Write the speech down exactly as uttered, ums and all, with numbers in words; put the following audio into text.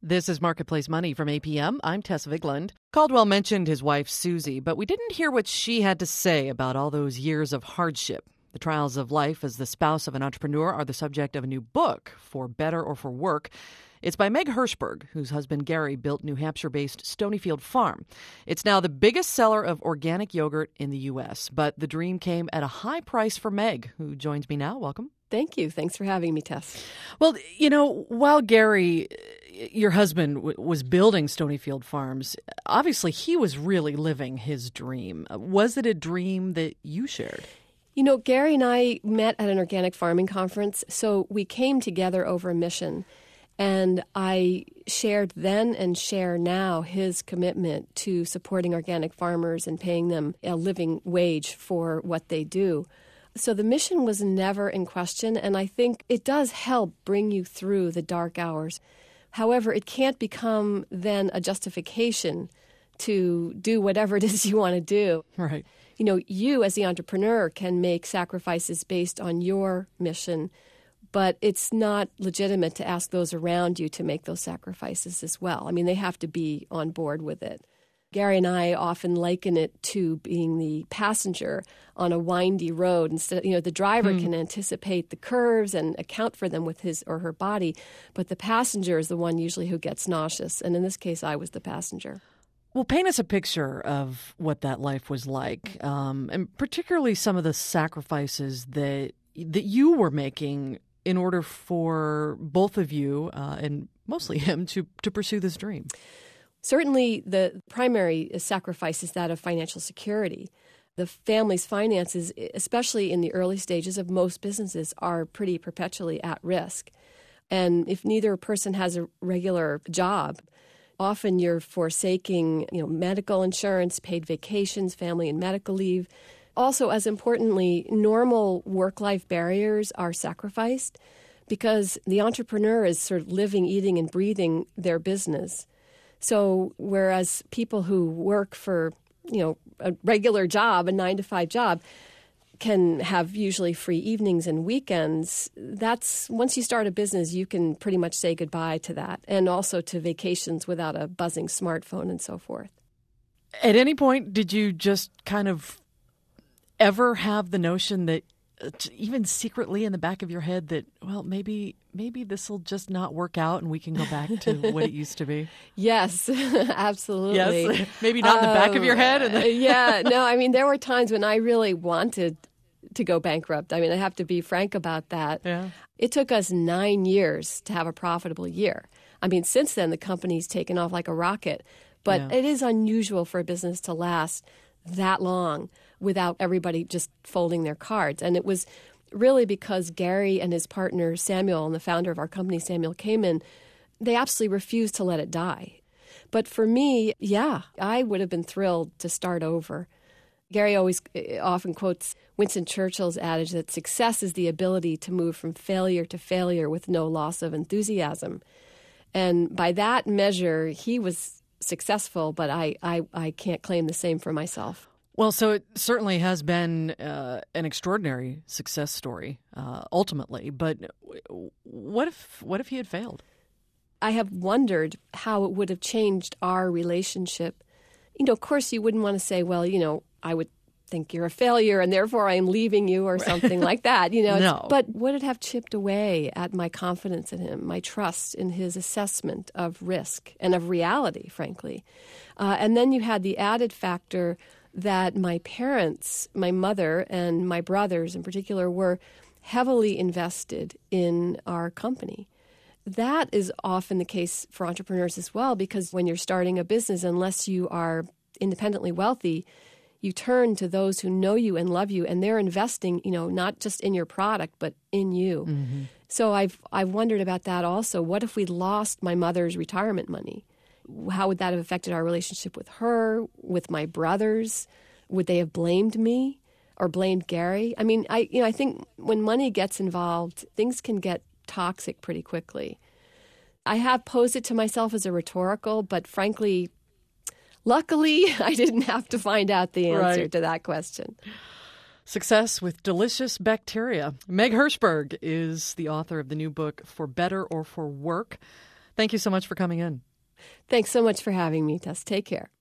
This is Marketplace Money from A P M. I'm Tess Vigland. Caldwell mentioned his wife, Susie, but we didn't hear what she had to say about all those years of hardship. The trials of life as the spouse of an entrepreneur are the subject of a new book, For Better or For Work. It's by Meg Hirshberg, whose husband Gary built New Hampshire-based Stonyfield Farm. It's now the biggest seller of organic yogurt in the U S, but the dream came at a high price for Meg, who joins me now. Welcome. Thank you. Thanks for having me, Tess. Well, you know, while Gary, your husband, w- was building Stonyfield Farms, obviously he was really living his dream. Was it a dream that you shared? You know, Gary and I met at an organic farming conference, so we came together over a mission. And I shared then and share now his commitment to supporting organic farmers and paying them a living wage for what they do. So the mission was never in question, and I think it does help bring you through the dark hours. However, it can't become then a justification to do whatever it is you want to do. Right. You know, you as the entrepreneur can make sacrifices based on your mission, but it's not legitimate to ask those around you to make those sacrifices as well. I mean, they have to be on board with it. Gary and I often liken it to being the passenger on a windy road. Instead, you know, the driver hmm. can anticipate the curves and account for them with his or her body, but the passenger is the one usually who gets nauseous. And in this case, I was the passenger. Well, paint us a picture of what that life was like, um, and particularly some of the sacrifices that that you were making in order for both of you, uh, and mostly him, to to pursue this dream. Certainly, the primary sacrifice is that of financial security. The family's finances, especially in the early stages of most businesses, are pretty perpetually at risk. And if neither person has a regular job, often you're forsaking, you know, medical insurance, paid vacations, family and medical leave. Also, as importantly, normal work-life barriers are sacrificed because the entrepreneur is sort of living, eating, and breathing their business. So whereas people who work for, you know, a regular job, a nine to five job, can have usually free evenings and weekends, that's once you start a business, you can pretty much say goodbye to that, and also to vacations without a buzzing smartphone and so forth. At any point, did you just kind of ever have the notion that, even secretly in the back of your head, that, well, maybe maybe this will just not work out and we can go back to what it used to be? Yes, absolutely. Yes, maybe not in the back um, of your head. And then... yeah, no, I mean, there were times when I really wanted to go bankrupt. I mean, I have to be frank about that. Yeah. It took us nine years to have a profitable year. I mean, since then, the company's taken off like a rocket. But yeah. It is unusual for a business to last that long without everybody just folding their cards. And it was really because Gary and his partner, Samuel, and the founder of our company, Samuel Kamen, they absolutely refused to let it die. But for me, yeah, I would have been thrilled to start over. Gary always often quotes Winston Churchill's adage that success is the ability to move from failure to failure with no loss of enthusiasm. And by that measure, he was successful, but I, I, I can't claim the same for myself. Well, so it certainly has been uh, an extraordinary success story, uh, ultimately. But what if what if he had failed? I have wondered how it would have changed our relationship. You know, of course, you wouldn't want to say, well, you know, I would think you're a failure and therefore I'm leaving you or something like that. You know, no. But would it have chipped away at my confidence in him, my trust in his assessment of risk and of reality, frankly? Uh, and then you had the added factor that my parents, my mother and my brothers in particular, were heavily invested in our company. That is often the case for entrepreneurs as well, because when you're starting a business, unless you are independently wealthy, you turn to those who know you and love you, and they're investing, you know, not just in your product, but in you. Mm-hmm. So I've I've wondered about that also. What if we lost my mother's retirement money? How would that have affected our relationship with her, with my brothers? Would they have blamed me or blamed Gary? I mean, I you know, I think when money gets involved, things can get toxic pretty quickly. I have posed it to myself as a rhetorical, but frankly, luckily, I didn't have to find out the answer right. to that question. Success with Delicious Bacteria. Meg Hirshberg is the author of the new book, For Better or For Work. Thank you so much for coming in. Thanks so much for having me, Tess. Take care.